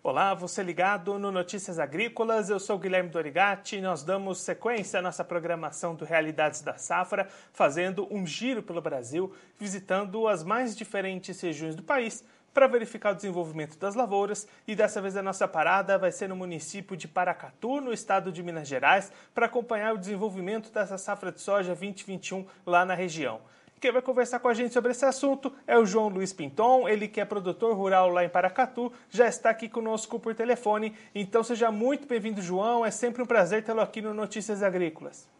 Olá, você ligado no Notícias Agrícolas, eu sou Guilherme Dorigatti e nós damos sequência à nossa programação do Realidades da Safra, fazendo um giro pelo Brasil, visitando as mais diferentes regiões do país para verificar o desenvolvimento das lavouras, e dessa vez a nossa parada vai ser no município de Paracatu, no estado de Minas Gerais, para acompanhar o desenvolvimento dessa safra de soja 2021 lá na região. Quem vai conversar com a gente sobre esse assunto é o João Luiz Pinton, ele que é produtor rural lá em Paracatu, já está aqui conosco por telefone. Então seja muito bem-vindo, João, é sempre um prazer tê-lo aqui no Notícias Agrícolas.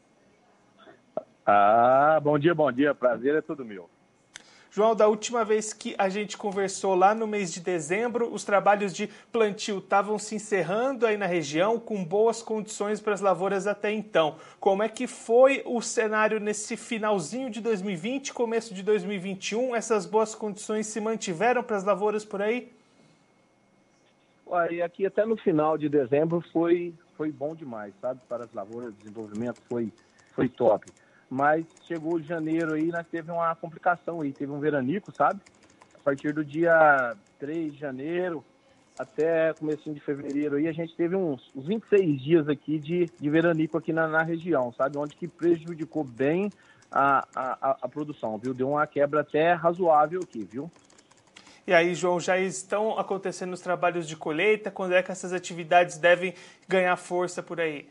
Bom dia, prazer é todo meu. João, da última vez que a gente conversou lá no mês de dezembro, os trabalhos de plantio estavam se encerrando aí na região com boas condições para as lavouras até então. Como é que foi o cenário nesse finalzinho de 2020, começo de 2021? Essas boas condições se mantiveram para as lavouras por aí? Olha, e aqui até no final de dezembro foi bom demais, sabe? Para as lavouras, o desenvolvimento foi top. Mas chegou janeiro aí, nós teve uma complicação aí, teve um veranico, sabe? A partir do dia 3 de janeiro até comecinho de fevereiro aí, a gente teve uns 26 dias aqui de veranico aqui na região, sabe? Onde que prejudicou bem a produção, viu? Deu uma quebra até razoável aqui, viu? E aí, João, já estão acontecendo os trabalhos de colheita? Quando é que essas atividades devem ganhar força por aí?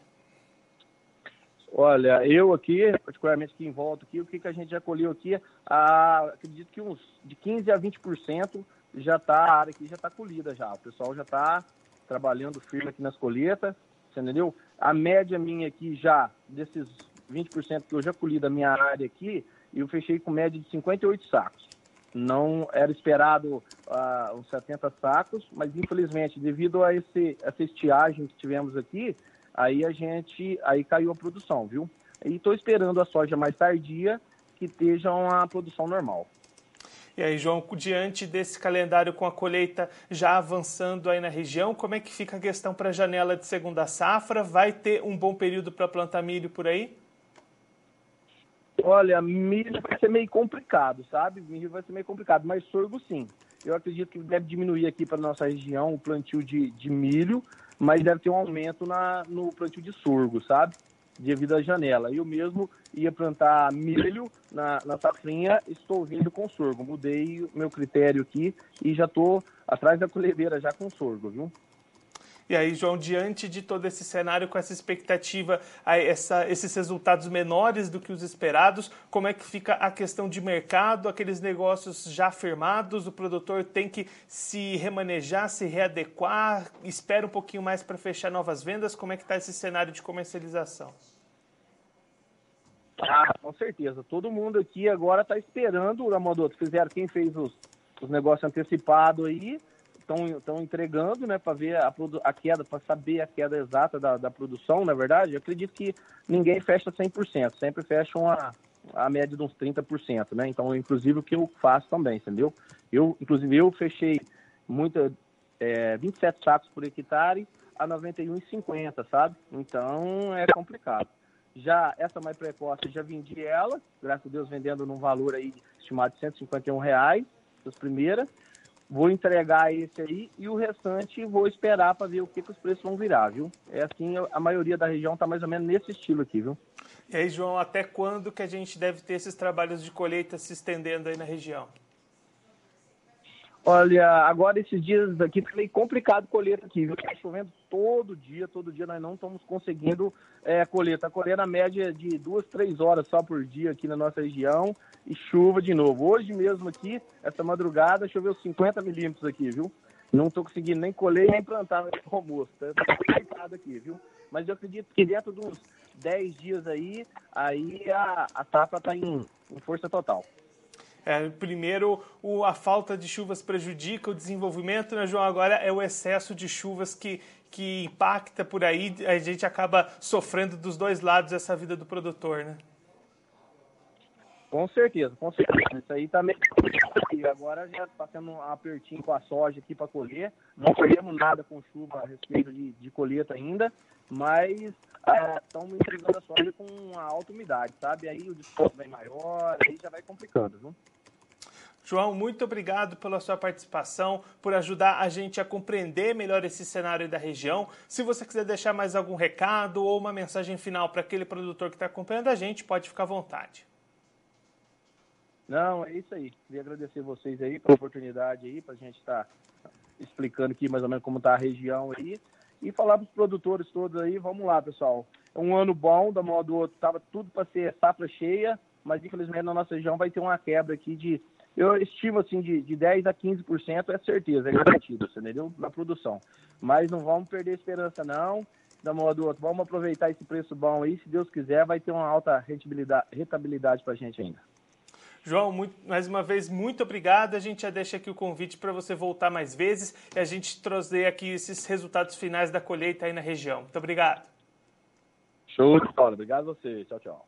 Olha, eu aqui, particularmente aqui em volta, aqui, o que a gente já colheu aqui, acredito que uns de 15% a 20% já está, a área aqui já está colhida já. O pessoal já está trabalhando firme aqui nas colheitas, você entendeu? A média minha aqui já, desses 20% que eu já colhi da minha área aqui, eu fechei com média de 58 sacos. Não era esperado uns 70 sacos, mas infelizmente, devido a essa estiagem que tivemos aqui, aí caiu a produção, viu? E estou esperando a soja mais tardia, que esteja uma produção normal. E aí, João, diante desse calendário com a colheita já avançando aí na região, como é que fica a questão para a janela de segunda safra? Vai ter um bom período para plantar milho por aí? Olha, milho vai ser meio complicado, sabe? Milho vai ser meio complicado, mas sorgo sim. Eu acredito que deve diminuir aqui para nossa região o plantio de milho, mas deve ter um aumento no plantio de sorgo, sabe? Devido à janela. Eu mesmo ia plantar milho na safrinha, estou vindo com sorgo. Mudei o meu critério aqui e já estou atrás da colhedeira já com sorgo, viu? E aí, João, diante de todo esse cenário, com essa expectativa, esses resultados menores do que os esperados, como é que fica a questão de mercado, aqueles negócios já firmados, o produtor tem que se remanejar, se readequar, espera um pouquinho mais para fechar novas vendas, como é que está esse cenário de comercialização? Com certeza. Todo mundo aqui agora está esperando, Amador, quem fez os negócios antecipados aí, estão entregando, né, para ver a queda, para saber a queda exata da produção, na verdade. Eu acredito que ninguém fecha 100%, sempre fecham a média de uns 30%, né? Então, inclusive, o que eu faço também, entendeu? Eu fechei 27 sacos por hectare a 91,50, sabe? Então, é complicado. Já essa mais precoce, já vendi ela, graças a Deus, vendendo num valor aí estimado de R$151, as primeiras. Vou entregar esse aí e o restante vou esperar para ver o que os preços vão virar, viu? É assim, a maioria da região está mais ou menos nesse estilo aqui, viu? E aí, João, até quando que a gente deve ter esses trabalhos de colheita se estendendo aí na região? Olha, agora esses dias aqui tá meio complicado colher aqui, viu? Tá chovendo todo dia nós não estamos conseguindo colher. Tá colhendo a média de 2, 3 horas só por dia aqui na nossa região e chuva de novo. Hoje mesmo aqui, essa madrugada, choveu 50 milímetros aqui, viu? Não tô conseguindo nem colher nem plantar no almoço, tá complicado aqui, viu? Mas eu acredito que dentro de uns 10 dias aí a safra tá em força total. Primeiro, a falta de chuvas prejudica o desenvolvimento, né, João? Agora é o excesso de chuvas que impacta por aí, a gente acaba sofrendo dos dois lados essa vida do produtor, né? Com certeza. Isso aí tá meio complicado. Agora já está sendo um apertinho com a soja aqui para colher. Não colhemos nada com chuva a respeito de colheita ainda, mas estamos entregando a soja com uma alta umidade, sabe? Aí o desconto vem maior, aí já vai complicando, viu? João, muito obrigado pela sua participação, por ajudar a gente a compreender melhor esse cenário da região. Se você quiser deixar mais algum recado ou uma mensagem final para aquele produtor que está acompanhando a gente, pode ficar à vontade. Não, é isso aí. Queria agradecer vocês aí pela oportunidade aí, para a gente estar explicando aqui mais ou menos como está a região aí. E falar para os produtores todos aí, vamos lá, pessoal. É um ano bom, da modo do outro, estava tudo para ser safra cheia, mas infelizmente na nossa região vai ter uma quebra aqui eu estimo assim, de 10% a 15%, é certeza, é garantido, entendeu? Na produção. Mas não vamos perder a esperança, não. Da modo do outro, vamos aproveitar esse preço bom aí. Se Deus quiser, vai ter uma alta rentabilidade para a gente ainda. João, mais uma vez, muito obrigado. A gente já deixa aqui o convite para você voltar mais vezes e a gente trazer aqui esses resultados finais da colheita aí na região. Muito obrigado. Show de bola. Obrigado a você. Tchau, tchau.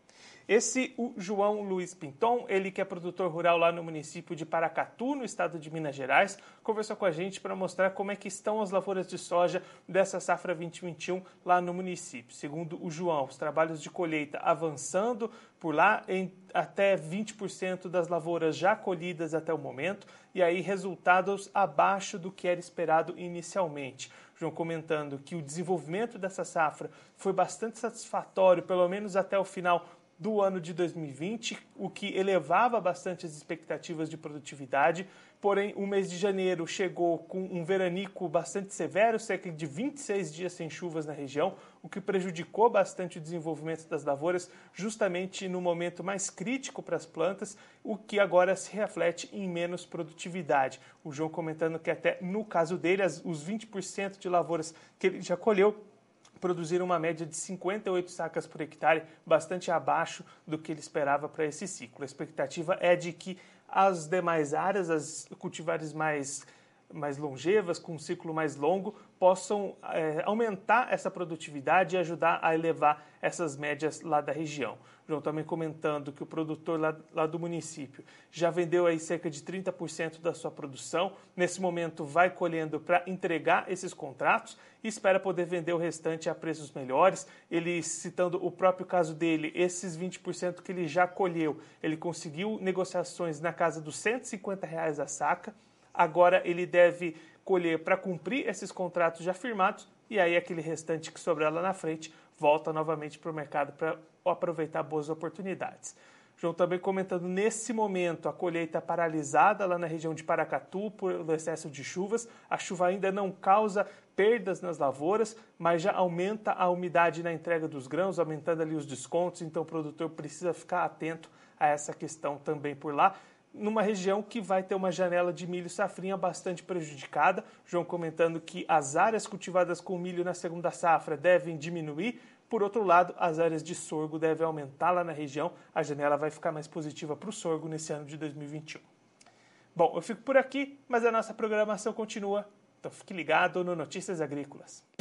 O João Luiz Pinton, ele que é produtor rural lá no município de Paracatu, no estado de Minas Gerais, conversou com a gente para mostrar como é que estão as lavouras de soja dessa safra 2021 lá no município. Segundo o João, os trabalhos de colheita avançando por lá em até 20% das lavouras já colhidas até o momento, e aí resultados abaixo do que era esperado inicialmente. João comentando que o desenvolvimento dessa safra foi bastante satisfatório, pelo menos até o final do ano de 2020, o que elevava bastante as expectativas de produtividade. Porém, o mês de janeiro chegou com um veranico bastante severo, cerca de 26 dias sem chuvas na região, o que prejudicou bastante o desenvolvimento das lavouras, justamente no momento mais crítico para as plantas, o que agora se reflete em menos produtividade. O João comentando que até no caso dele, os 20% de lavouras que ele já colheu produziram uma média de 58 sacas por hectare, bastante abaixo do que ele esperava para esse ciclo. A expectativa é de que as demais áreas, as cultivares mais longevas, com um ciclo mais longo, possam aumentar essa produtividade e ajudar a elevar essas médias lá da região. João também comentando que o produtor lá do município já vendeu aí cerca de 30% da sua produção. Nesse momento vai colhendo para entregar esses contratos e espera poder vender o restante a preços melhores. Ele, citando o próprio caso dele, esses 20% que ele já colheu, ele conseguiu negociações na casa dos R$150 a saca. Agora ele deve colher para cumprir esses contratos já firmados e aí aquele restante que sobrar lá na frente volta novamente para o mercado para aproveitar boas oportunidades. João também comentando, nesse momento, a colheita paralisada lá na região de Paracatu por excesso de chuvas. A chuva ainda não causa perdas nas lavouras, mas já aumenta a umidade na entrega dos grãos, aumentando ali os descontos, então o produtor precisa ficar atento a essa questão também por lá. Numa região que vai ter uma janela de milho safrinha bastante prejudicada. João comentando que as áreas cultivadas com milho na segunda safra devem diminuir. Por outro lado, as áreas de sorgo devem aumentar lá na região. A janela vai ficar mais positiva para o sorgo nesse ano de 2021. Bom, eu fico por aqui, mas a nossa programação continua. Então fique ligado no Notícias Agrícolas.